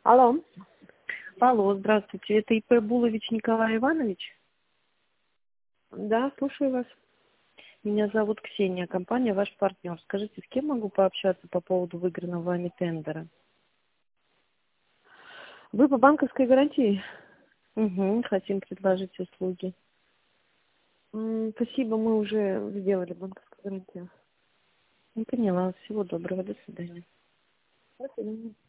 Алло. Алло, здравствуйте. Это ИП Булович Николай Иванович? Да, слушаю вас. Меня зовут Ксения, компания «Ваш партнер». Скажите, с кем могу пообщаться по поводу выигранного вами тендера? Вы по банковской гарантии? Угу, хотим предложить услуги. Спасибо, мы уже сделали банковскую гарантию. Не поняла. Всего доброго. До свидания. До свидания.